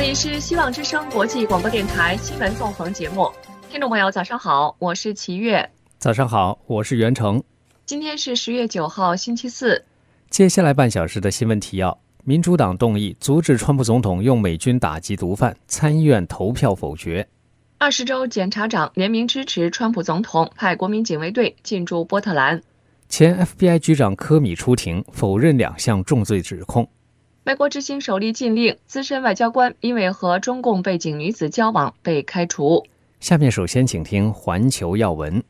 里是希望之声国际广播电台新闻纵横节目，听众朋友早上好，我是齐月。 早上好，我是袁成。 今天是10月9号星期四。 接下来半小时的新闻提要：民主党动议阻止川普总统用美军打击毒贩，参议院投票否决。 20州检察长联名支持川普总统派国民警卫队进驻波特兰。 前 FBI 局长科米出庭否认2项重罪指控。 美国执行首例禁令，资深外交官因为和中共背景女子交往被开除。 下面首先请听环球要闻。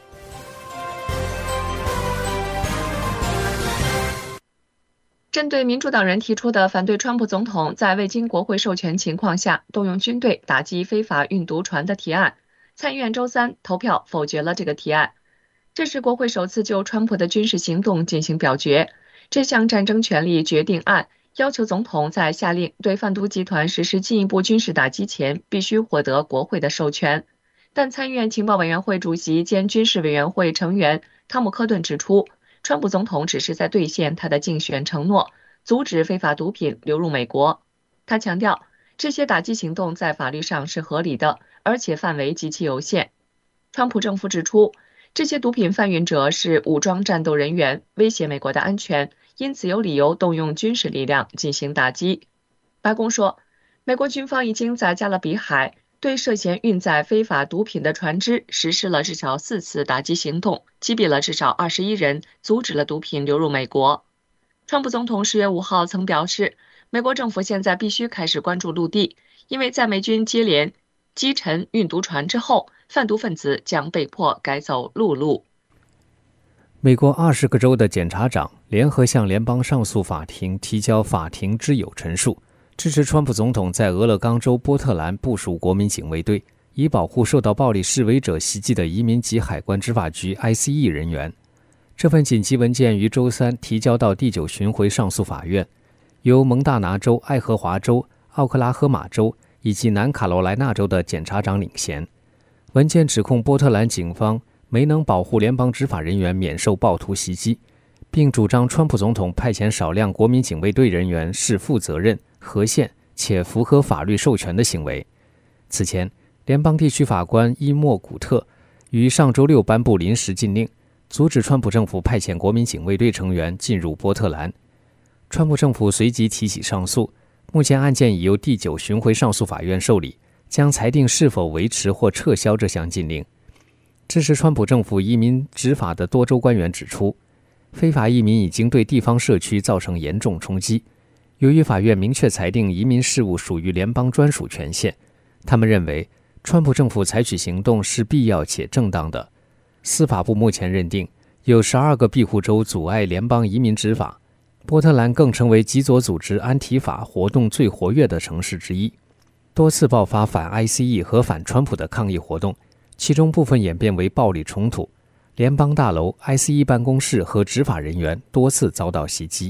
针对民主党人提出的反对川普总统在未经国会授权情况下动用军队打击非法运毒船的提案，参议院周三投票否决了这个提案。这是国会首次就川普的军事行动进行表决。这项战争权力决定案要求总统在下令对贩毒集团实施进一步军事打击前必须获得国会的授权。但参议院情报委员会主席兼军事委员会成员汤姆·科顿指出，川普总统只是在兑现他的竞选承诺，阻止非法毒品流入美国。他强调，这些打击行动在法律上是合理的，而且范围极其有限。川普政府指出，这些毒品贩运者是武装战斗人员，威胁美国的安全，因此有理由动用军事力量进行打击。白宫说，美国军方已经在加勒比海对涉嫌运载非法毒品的船只实施了至少4次打击行动，击毙了至少21人，阻止了毒品流入美国。川普总统10月5号曾表示，美国政府现在必须开始关注陆地，因为在美军接连击沉运毒船之后，贩毒分子将被迫改走陆路。 美国20个州的检察长联合向联邦上诉法庭提交法庭之友陈述，支持川普总统在俄勒冈州波特兰部署国民警卫队，以保护受到暴力示威者袭击的移民及海关执法局 ICE 人员。这份紧急文件于周三提交到第9巡回上诉法院，由蒙大拿州、爱荷华州、奥克拉荷马州以及南卡罗来纳州的检察长领衔。文件指控波特兰警方没能保护联邦执法人员免受暴徒袭击，并主张川普总统派遣少量国民警卫队人员是负责任、合宪且符合法律授权的行为。此前，联邦地区法官伊莫古特于上周6颁布临时禁令，阻止川普政府派遣国民警卫队成员进入波特兰。川普政府随即提起上诉，目前案件已由第9巡回上诉法院受理，将裁定是否维持或撤销这项禁令。支持川普政府移民执法的多州官员指出，非法移民已经对地方社区造成严重冲击。由于法院明确裁定移民事务属于联邦专属权限，他们认为川普政府采取行动是必要且正当的。司法部目前认定有12个庇护州阻碍联邦移民执法，波特兰更成为极左组织安提法活动最活跃的城市之一，多次爆发反 ICE 和反川普的抗议活动，其中部分演变为暴力冲突，联邦大楼、ICE 办公室和执法人员多次遭到袭击。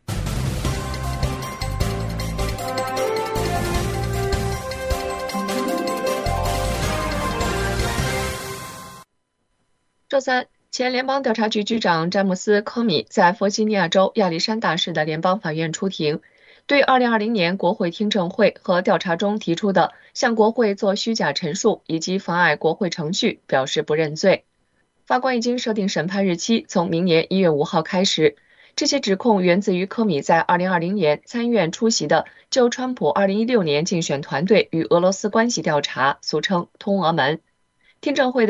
周三，前联邦调查局局长詹姆斯·科米在弗吉尼亚州亚历山大市的联邦法院出庭，对2020年国会听证会和调查中提出的向国会做虚假陈述以及妨碍国会程序表示不认罪。法官已经设定审判日期，从明年1月5号开始。这些指控源自于科米在2020年参议院出席的就川普2016年竞选团队与俄罗斯关系调查，俗称通俄门听证会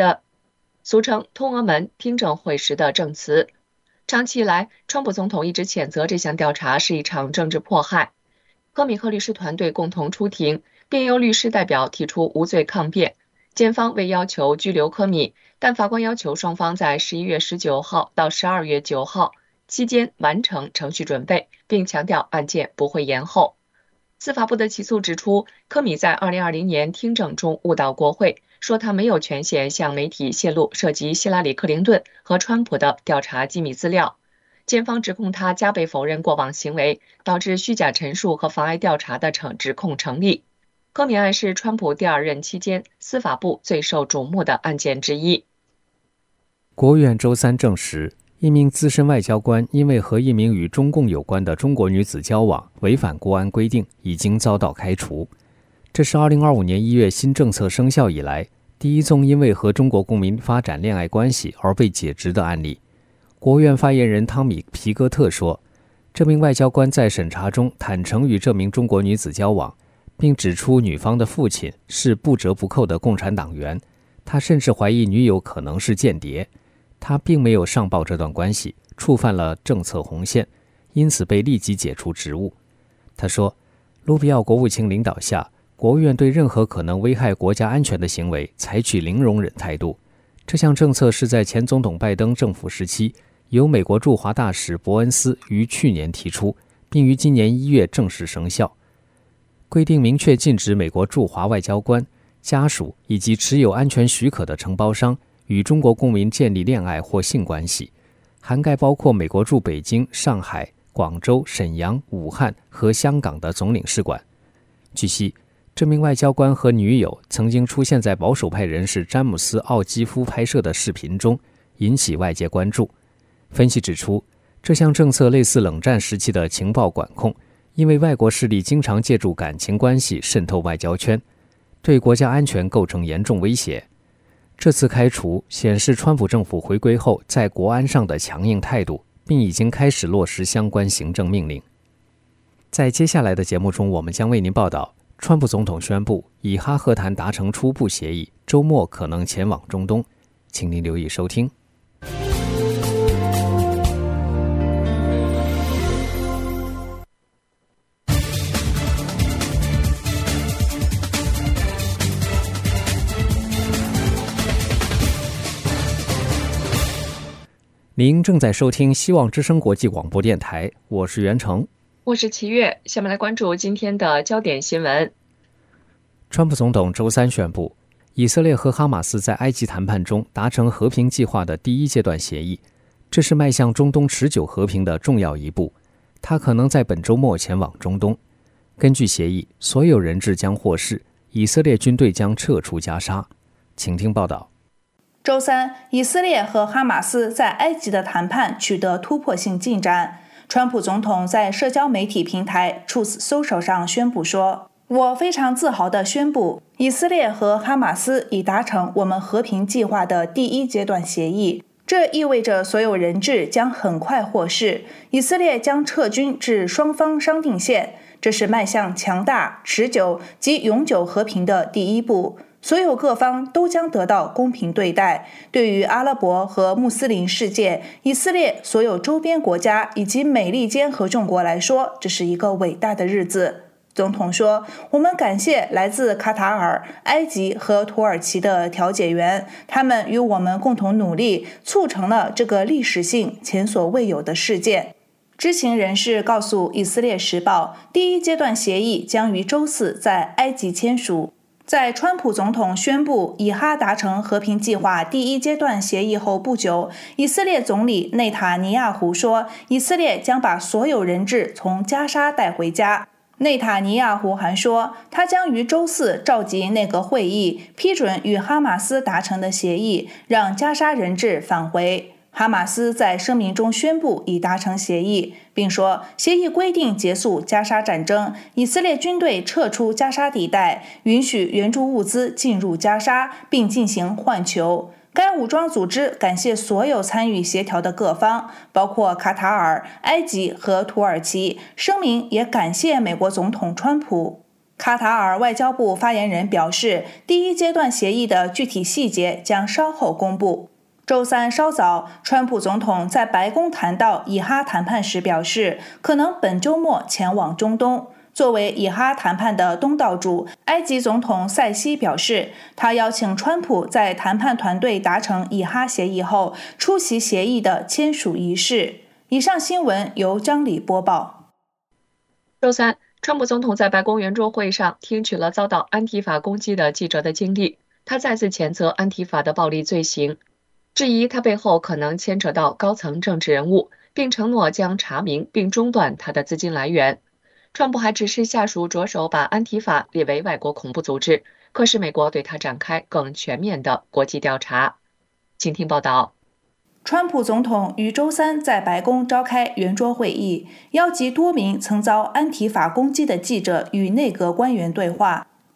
时的证词。长期以来，川普总统一直谴责这项调查是一场政治迫害。科米和律师团队共同出庭，并由律师代表提出无罪抗辩。检方未要求拘留科米，但法官要求双方在11月19号到12月9号期间完成程序准备，并强调案件不会延后。司法部的起诉指出，科米在2020年听证中误导国会，说他没有权限向媒体泄露涉及希拉里·克林顿和川普的调查机密资料。检方指控他加倍否认过往行为，导致虚假陈述和妨碍调查的指控成立。科米案是川普第2任期间司法部最受瞩目的案件之一。 国务院周三证实，一名资深外交官因为和一名与中共有关的中国女子交往，违反国安规定，已经遭到开除。 这是2025年1月新政策生效以来第一宗因为和中国公民发展恋爱关系而被解职的案例。国务院发言人汤米·皮格特说，这名外交官在审查中坦诚与这名中国女子交往，并指出女方的父亲是不折不扣的共产党员，他甚至怀疑女友可能是间谍。他并没有上报这段关系，触犯了政策红线，因此被立即解除职务。他说，卢比奥国务卿领导下，国务院对任何可能危害国家安全的行为采取零容忍态度。这项政策是在前总统拜登政府时期由美国驻华大使伯恩斯于去年提出，并于今年1月正式生效。规定明确禁止美国驻华外交官、家属以及持有安全许可的承包商与中国公民建立恋爱或性关系，涵盖包括美国驻北京、上海、广州、沈阳、武汉和香港的总领事馆。据悉，这名外交官和女友曾经出现在保守派人士詹姆斯·奥基夫拍摄的视频中，引起外界关注。分析指出，这项政策类似冷战时期的情报管控，因为外国势力经常借助感情关系渗透外交圈，对国家安全构成严重威胁。这次开除显示川普政府回归后在国安上的强硬态度，并已经开始落实相关行政命令。在接下来的节目中，我们将为您报道，川普总统宣布以哈和谈达成初步协议，周末可能前往中东。请您留意收听。您正在收听希望之声国际广播电台，我是袁成， 我是齐月。下面来关注今天的焦点新闻。 川普总统周三宣布，以色列和哈马斯在埃及谈判中达成和平计划的第一阶段协议，这是迈向中东持久和平的重要一步。他可能在本周末前往中东。根据协议，所有人质将获释，以色列军队将撤出加沙。请听报道。 周三，以色列和哈马斯在埃及的谈判取得突破性进展。川普总统在社交媒体平台 Truth Social 上宣布说，我非常自豪地宣布，以色列和哈马斯已达成我们和平计划的第一阶段协议。这意味着所有人质将很快获释，以色列将撤军至双方商定线。这是迈向强大、持久及永久和平的第一步。所有各方都将得到公平对待。对于阿拉伯和穆斯林世界、以色列所有周边国家以及美利坚合众国来说，这是一个伟大的日子。总统说，我们感谢来自卡塔尔、埃及和土耳其的调解员，他们与我们共同努力，促成了这个历史性前所未有的事件。知情人士告诉《以色列时报》，第一阶段协议将于周四在埃及签署。在川普总统宣布以哈达成和平计划第一阶段协议后不久，以色列总理内塔尼亚胡说，以色列将把所有人质从加沙带回家。内塔尼亚胡还说，他将于周四召集内阁会议，批准与哈马斯达成的协议，让加沙人质返回。哈马斯在声明中宣布已达成协议，并说协议规定结束加沙战争，以色列军队撤出加沙地带，允许援助物资进入加沙，并进行换球。该武装组织感谢所有参与协调的各方，包括卡塔尔、埃及和土耳其。声明也感谢美国总统川普。卡塔尔外交部发言人表示，第一阶段协议的具体细节将稍后公布。周三稍早，川普总统在白宫谈到以哈谈判时表示，可能本周末前往中东。作为以哈谈判的东道主，埃及总统塞西表示，他邀请川普在谈判团队达成以哈协议后，出席协议的签署仪式。以上新闻由张理播报。 周三，川普总统在白宫圆桌会上听取了遭到安提法攻击的记者的经历，他再次谴责安提法的暴力罪行，质疑他背后可能牵扯到高层政治人物，并承诺将查明并中断他的资金来源。川普还指示下属着手把安提法列为外国恐怖组织，可使美国对他展开更全面的国际调查。请听报道。 川普总统于周三在白宫召开圆桌会议，邀集多名曾遭安提法攻击的记者与内阁官员对话。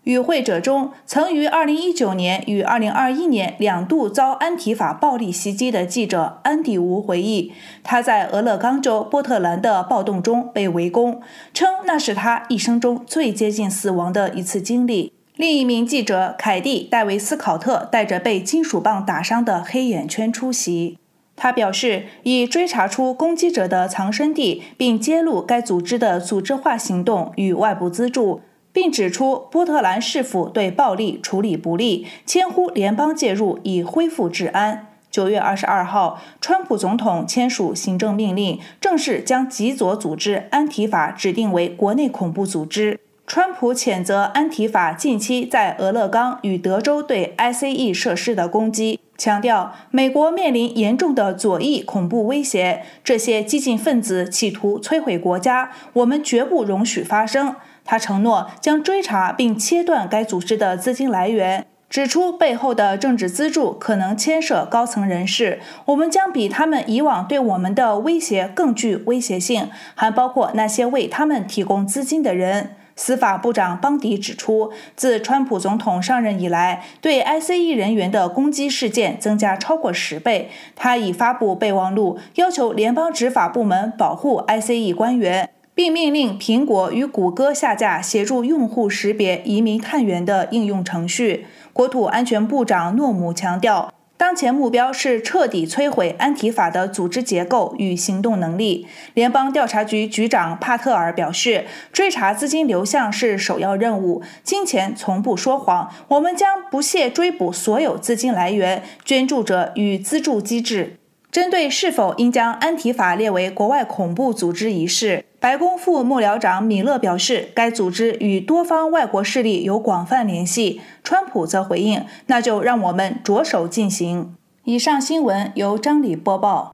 与会者中，曾于2019年与2021年2度遭安提法暴力袭击的记者安迪吴回忆，他在俄勒冈州波特兰的暴动中被围攻，称那是他一生中最接近死亡的一次经历。另一名记者凯蒂·戴维斯考特带着被金属棒打伤的黑眼圈出席。他表示，已追查出攻击者的藏身地，并揭露该组织的组织化行动与外部资助，并指出波特兰市府对暴力处理不力，签呼联邦介入以恢复治安。9月22号，川普总统签署行政命令，正式将极左组织安提法指定为国内恐怖组织。川普谴责安提法近期在俄勒冈与德州对 ICE 设施的攻击，强调美国面临严重的左翼恐怖威胁，这些激进分子企图摧毁国家，我们绝不容许发生。他承诺将追查并切断该组织的资金来源，指出背后的政治资助可能牵涉高层人士，我们将比他们以往对我们的威胁更具威胁性，还包括那些为他们提供资金的人。司法部长邦迪指出，自川普总统上任以来，对 ICE 人员的攻击事件增加超过10倍。他已发布备忘录，要求联邦执法部门保护 ICE 官员，并命令苹果与谷歌下架协助用户识别移民探员的应用程序。国土安全部长诺姆强调，当前目标是彻底摧毁安提法的组织结构与行动能力。联邦调查局局长帕特尔表示，追查资金流向是首要任务，金钱从不说谎，我们将不懈追捕所有资金来源、捐助者与资助机制。针对是否应将安提法列为国外恐怖组织一事，白宫副幕僚长米勒表示，该组织与多方外国势力有广泛联系。川普则回应，那就让我们着手进行。以上新闻由张理播报。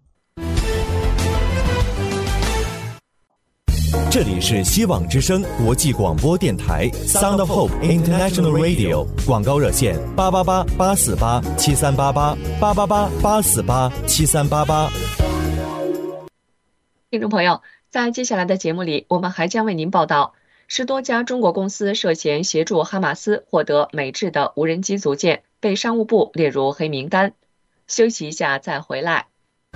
这里是希望之声国际广播电台 Sound of Hope International Radio， 广告热线888-848-7388，888-848-7388。 听众朋友，在接下来的节目里，我们还将为您报道10多家中国公司涉嫌协助哈马斯获得美制的无人机组件，被商务部列入黑名单。休息一下再回来。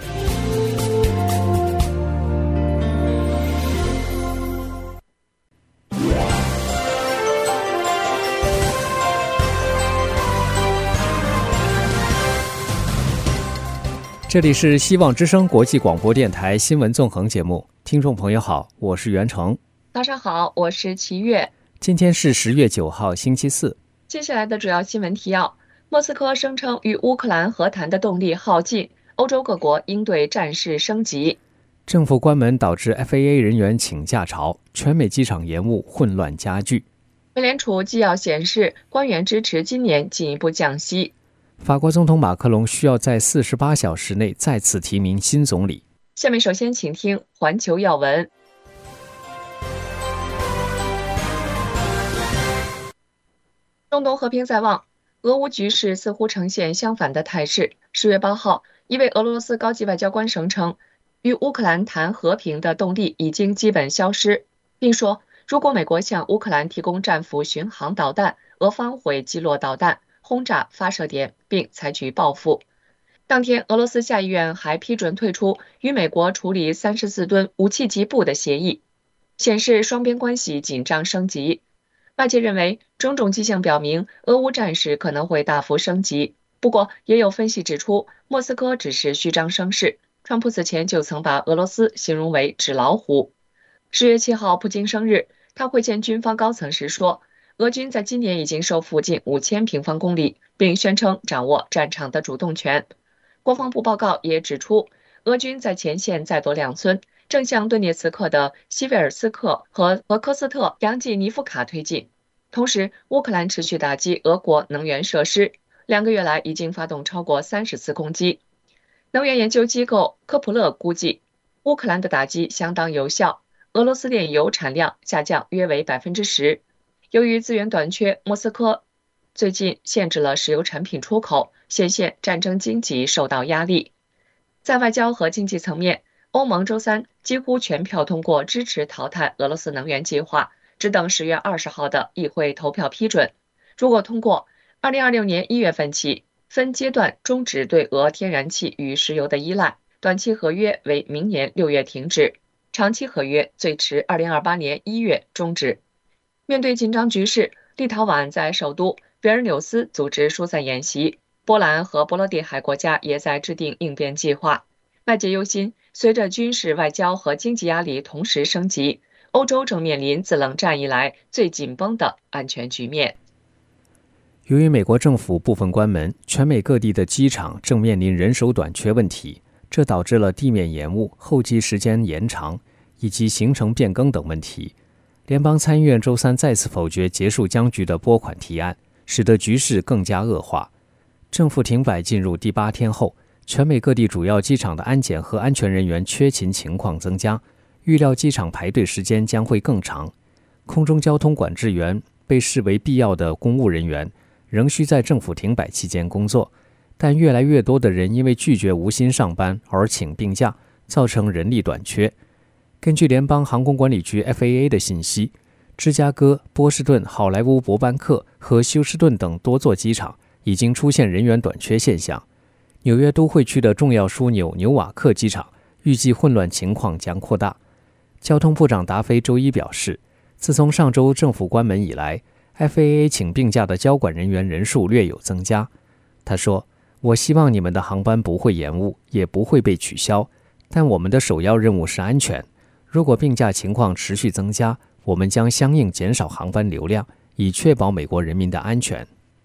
这里是希望之声国际广播电台新闻纵横节目，听众朋友好，我是袁成。 早上好，我是齐月。 今天是10月9号星期四。 接下来的主要新闻提要：莫斯科声称与乌克兰和谈的动力耗尽，欧洲各国应对战事升级。 政府关门导致 FAA 人员请假潮，全美机场延误，混乱加剧。 美联储纪要显示，官员支持今年进一步降息。 法国总统马克龙需要在48小时内再次提名新总理。 下面首先请听环球要闻。中东和平在望，俄乌局势似乎呈现相反的态势。10月8号，一位俄罗斯高级外交官声称，与乌克兰谈和平的动力已经基本消失，并说，如果美国向乌克兰提供战斧巡航导弹，俄方会击落导弹，轰炸发射点并采取报复。当天，俄罗斯下议院还批准退出与美国处理34吨武器级步的协议，显示双边关系紧张升级。外界认为，种种迹象表明俄乌战事可能会大幅升级。不过，也有分析指出，莫斯科只是虚张声势。川普此前就曾把俄罗斯形容为纸老虎。10月7号，普京生日，他会见军方高层时说，俄军在今年已经收复近5000平方公里，并宣称掌握战场的主动权。国防部报告也指出，俄军在前线再夺2村，正向顿涅茨克的西维尔斯克和科斯特扬季尼夫卡推进。同时，乌克兰持续打击俄国能源设施，2个月来已经发动超过30次攻击。能源研究机构科普勒估计，乌克兰的打击相当有效，俄罗斯炼油产量下降约为 10%。由于资源短缺，莫斯科最近限制了石油产品出口，显现战争经济受到压力。在外交和经济层面，欧盟周三几乎全票通过支持淘汰俄罗斯能源计划，只等10月20号的议会投票批准。 如果通过，2026年1月份起分阶段终止对俄天然气与石油的依赖，短期合约为明年6月停止，长期合约最迟2028年1月终止。面对紧张局势，立陶宛在首都维尔纽斯组织疏散演习，波兰和波罗的海国家也在制定应变计划。外界忧心，随着军事、外交和经济压力同时升级，欧洲正面临自冷战以来最紧绷的安全局面。 由于美国政府部分关门，全美各地的机场正面临人手短缺问题，这导致了地面延误、候机时间延长以及行程变更等问题。联邦参议院周三再次否决结束僵局的拨款提案，使得局势更加恶化。政府停摆进入第8天后，全美各地主要机场的安检和安全人员缺勤情况增加，预料机场排队时间将会更长。空中交通管制员被视为必要的公务人员，仍需在政府停摆期间工作，但越来越多的人因为拒绝无薪上班而请病假，造成人力短缺。根据联邦航空管理局 FAA 的信息，芝加哥、波士顿、好莱坞伯班克和休斯顿等多座机场已经出现人员短缺现象。纽约都会区的重要枢纽纽瓦克机场预计混乱情况将扩大。交通部长达菲周一表示，自从上周政府关门以来， FAA 请病假的交管人员人数略有增加。他说，我希望你们的航班不会延误，也不会被取消，但我们的首要任务是安全。如果病假情况持续增加，我们将相应减少航班流量，以确保美国人民的安全。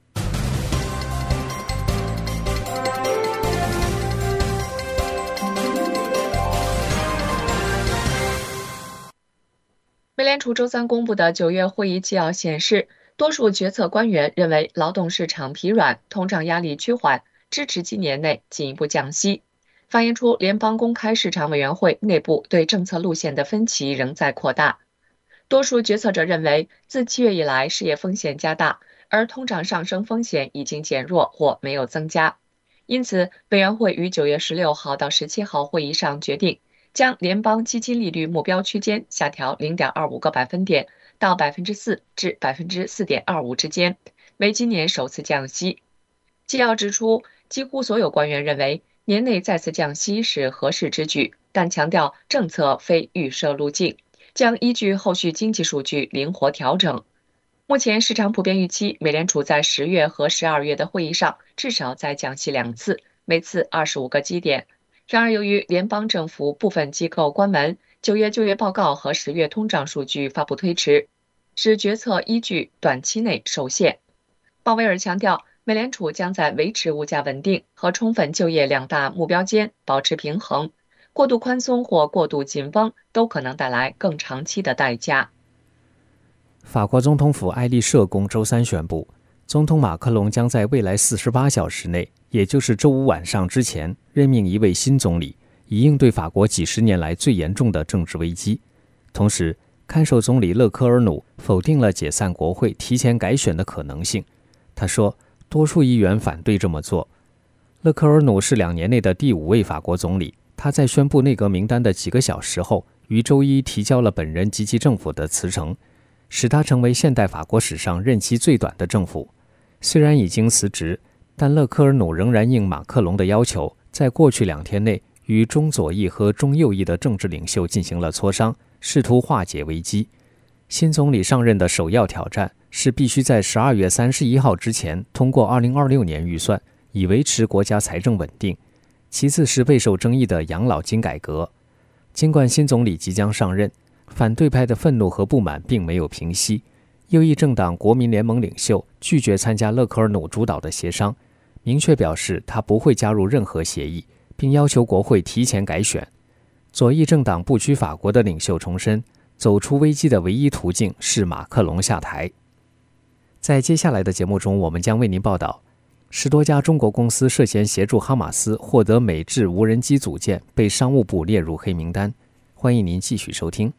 美联储周三公布的9月会议纪要显示，多数决策官员认为劳动市场疲软，通胀压力趋缓，支持今年内进一步降息。反映出联邦公开市场委员会内部对政策路线的分歧仍在扩大。多数决策者认为，自7月以来失业风险加大，而通胀上升风险已经减弱或没有增加。因此，委员会于9月16号到17号会议上决定，将联邦基金利率目标区间下调 0.25 个百分点到 4% 至 4.25% 之间，为今年首次降息。纪要指出，几乎所有官员认为年内再次降息是合适之举，但强调政策非预设路径，将依据后续经济数据灵活调整。目前市场普遍预期美联储在10月和12月的会议上至少再降息2次，每次25个基点。然而，由于联邦政府部分机构关门，9月就业报告和10月通胀数据发布推迟，使决策依据短期内受限。鲍威尔强调，美联储将在维持物价稳定和充分就业两大目标间保持平衡，过度宽松或过度紧绷都可能带来更长期的代价。 法国总统府爱丽舍宫周三宣布，总统马克龙将在未来48小时内，也就是周五晚上之前，任命一位新总理，以应对法国几十年来最严重的政治危机。同时，看守总理勒科尔努否定了解散国会、提前改选的可能性。他说，多数议员反对这么做。勒科尔努是2年内的第5位法国总理，他在宣布内阁名单的几个小时后，于周一提交了本人及其政府的辞呈，使他成为现代法国史上任期最短的政府。虽然已经辞职，但勒科尔努仍然应马克龙的要求，在过去2天内与中左翼和中右翼的政治领袖进行了磋商，试图化解危机。新总理上任的首要挑战是必须在12月31号之前通过2026年预算，以维持国家财政稳定。其次是备受争议的养老金改革。尽管新总理即将上任，反对派的愤怒和不满并没有平息。右翼政党国民联盟领袖拒绝参加勒科尔努主导的协商，明确表示他不会加入任何协议，并要求国会提前改选。左翼政党不屈法国的领袖重申，走出危机的唯一途径是马克龙下台。在接下来的节目中，我们将为您报道10多家中国公司涉嫌协助哈马斯获得美制无人机组件，被商务部列入黑名单。欢迎您继续收听。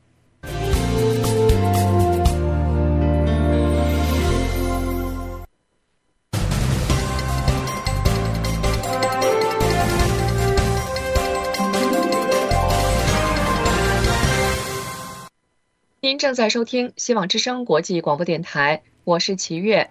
您正在收听希望之声国际广播电台，我是齐月。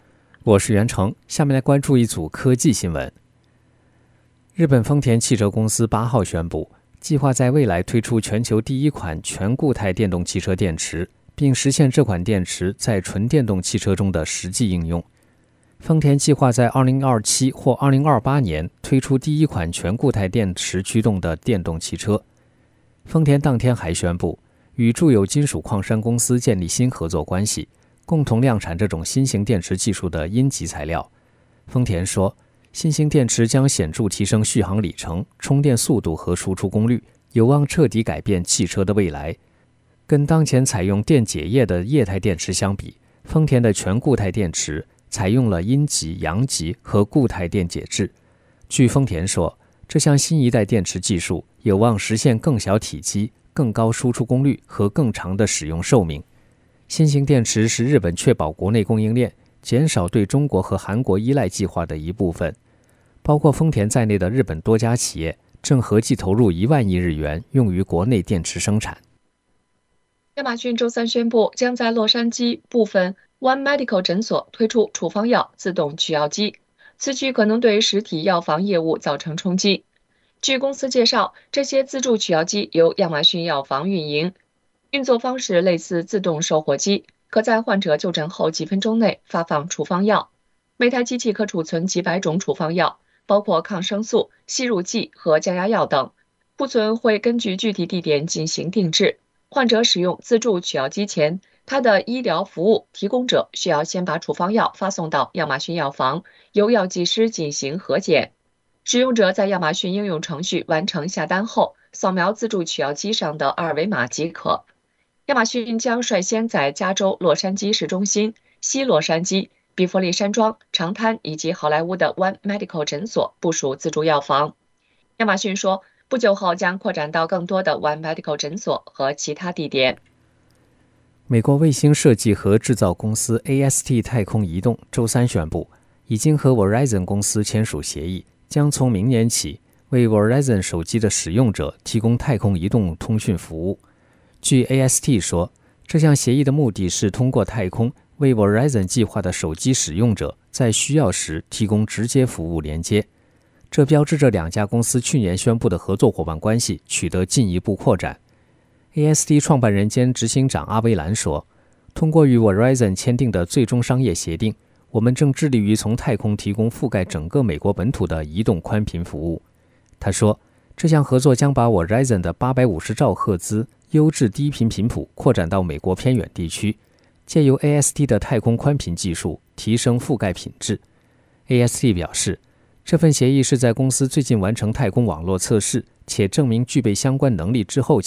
我是袁成，下面来关注一组科技新闻。日本丰田汽车公司8号宣布，计划在未来推出全球第一款全固态电动汽车电池，并实现这款电池在纯电动汽车中的实际应用。丰田计划在2027或2028年推出第一款全固态电池驱动的电动汽车。丰田当天还宣布，与住友金属矿山公司建立新合作关系，共同量产这种新型电池技术的阴极材料。丰田说，新型电池将显著提升续航里程、充电速度和输出功率，有望彻底改变汽车的未来。跟当前采用电解液的液态电池相比，丰田的全固态电池采用了阴极、阳极和固态电解质。据丰田说，这项新一代电池技术有望实现更小体积、更高输出功率和更长的使用寿命。新型电池是日本确保国内供应链、减少对中国和韩国依赖计划的一部分。包括丰田在内的日本多家企业正合计投入1万亿日元用于国内电池生产。 亚马逊周三宣布，将在洛杉矶部分 One Medical 诊所推出处方药自动取药机，此举可能对实体药房业务造成冲击。据公司介绍，这些自助取药机由亚马逊药房运营，运作方式类似自动售货机，可在患者就诊后几分钟内发放处方药。每台机器可储存几百种处方药，包括抗生素、吸入剂和降压药等，库存会根据具体地点进行定制。患者使用自助取药机前，他的医疗服务提供者需要先把处方药发送到亚马逊药房，由药剂师进行核检。使用者在亚马逊应用程序完成下单后，扫描自助取药机上的二维码即可。亚马逊将率先在加州洛杉矶市中心、西洛杉矶、比佛利山庄、长滩以及好莱坞的 One Medical 诊所部署自助药房。亚马逊说，不久后将扩展到更多的 One Medical 诊所和其他地点。 美国卫星设计和制造公司 AST 太空移动周三宣布，已经和 Verizon 公司签署协议，将从明年起为 Verizon 手机的使用者提供太空移动通讯服务。据 AST 说，这项协议的目的是通过太空为 Verizon 计划的手机使用者在需要时提供直接服务连接。这标志着两家公司去年宣布的合作伙伴关系取得进一步扩展。AST 创办人兼执行长阿维兰说，通过与 Verizon 签订的最终商业协定，我们正致力于从太空提供覆盖整个美国本土的移动宽频服务。他说，这项合作将把 Verizon 的850兆赫兹优质低频频谱扩展到美国偏远地区，借由 AST 的太空宽频技术提升覆盖品质。AST 表示，这份协议是在公司最近完成太空网络测试且证明具备相关能力之后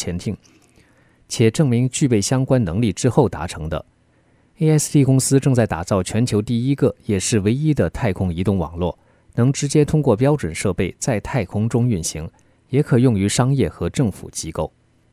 达成的。AST 公司正在打造全球第一个也是唯一的太空移动网络，能直接通过标准设备在太空中运行，也可用于商业和政府机构。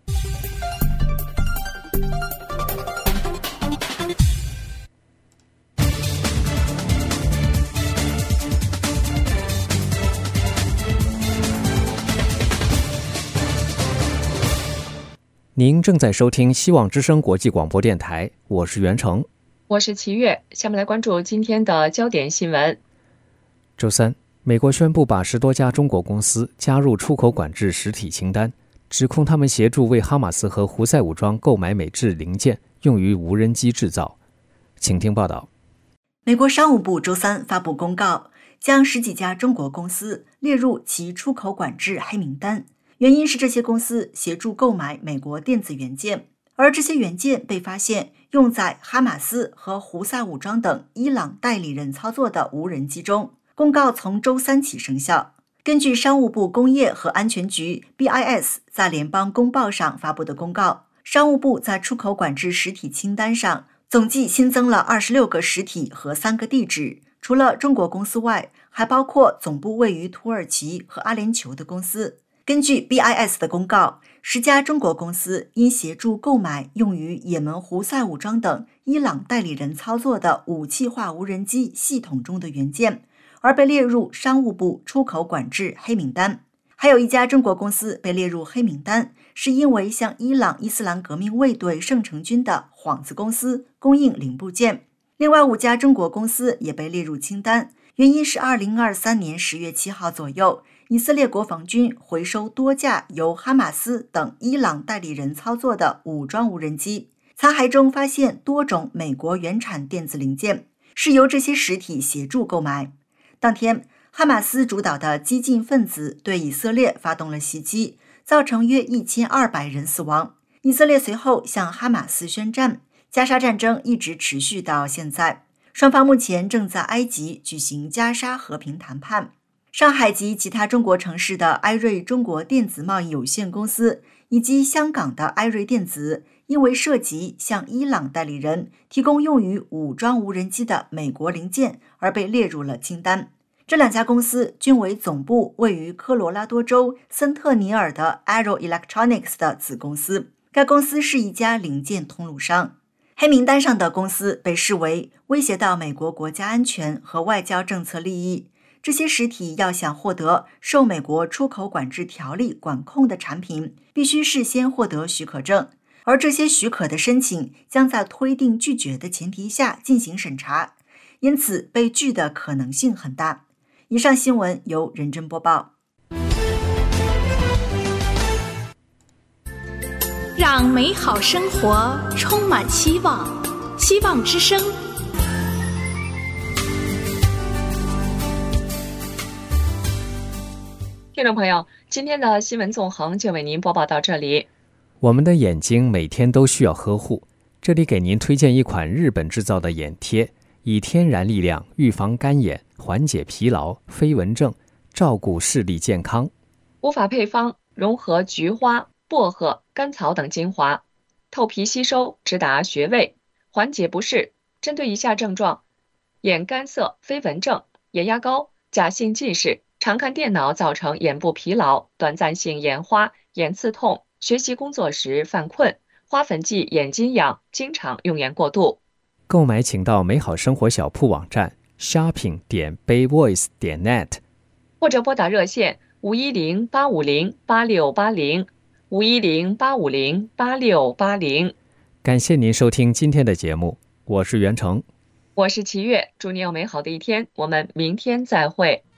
您正在收听希望之声国际广播电台，我是袁成， 我是齐月。下面来关注今天的焦点新闻。 周三，美国宣布把10多家中国公司加入出口管制实体清单，指控他们协助为哈马斯和胡塞武装购买美制零件，用于无人机制造。请听报道。 美国商务部周三发布公告，将10几家中国公司列入其出口管制黑名单。原因是这些公司协助购买美国电子元件，而这些元件被发现用在哈马斯和胡塞武装等伊朗代理人操作的无人机中。公告从周三起生效。根据商务部工业和安全局 BIS 在联邦公报上发布的公告，商务部在出口管制实体清单上总计新增了26个实体和3个地址，除了中国公司外，还包括总部位于土耳其和阿联酋的公司。根据 BIS 的公告，10家中国公司因协助购买用于也门胡塞武装等伊朗代理人操作的武器化无人机系统中的元件，而被列入商务部出口管制黑名单。还有1家中国公司被列入黑名单，是因为向伊朗伊斯兰革命卫队圣城军的幌子公司供应零部件。 另外5家中国公司也被列入清单，原因是2023年10月7号左右，以色列国防军回收多架由哈马斯等伊朗代理人操作的武装无人机，残骸中发现多种美国原产电子零件，是由这些实体协助购买。当天，哈马斯主导的激进分子对以色列发动了袭击，造成约1200人死亡。以色列随后向哈马斯宣战，加沙战争一直持续到现在。双方目前正在埃及举行加沙和平谈判。上海及其他中国城市的埃瑞中国电子贸易有限公司以及香港的埃瑞电子，因为涉及向伊朗代理人提供用于武装无人机的美国零件而被列入了清单。这2家公司均为总部位于科罗拉多州森特尼尔的 Arrow Electronics 的子公司，该公司是一家零件通路商。黑名单上的公司被视为威胁到美国国家安全和外交政策利益，这些实体要想获得受美国出口管制条例管控的产品，必须事先获得许可证，而这些许可的申请将在推定拒绝的前提下进行审查，因此被拒的可能性很大。以上新闻由任真播报。 让美好生活充满希望，希望之声。 听众朋友，今天的新闻纵横就为您播报到这里。 我们的眼睛每天都需要呵护，这里给您推荐一款日本制造的眼贴，以天然力量预防干眼，缓解疲劳、飞蚊症，照顾视力健康。 无法配方融合菊花、薄荷、甘草等精华，透皮吸收，直达穴位，缓解不适。针对以下症状：眼干涩、飞蚊症、眼压高、假性近视、常看电脑造成眼部疲劳、短暂性眼花、眼刺痛、学习工作时犯困、花粉剂眼睛痒、经常用眼过度。 购买请到美好生活小铺网站 shopping.bayvoice.net 或者拨打热线510-850-8680 510-850-8680。 感谢您收听今天的节目，我是袁成， 我是齐月，祝你有美好的一天，我们明天再会。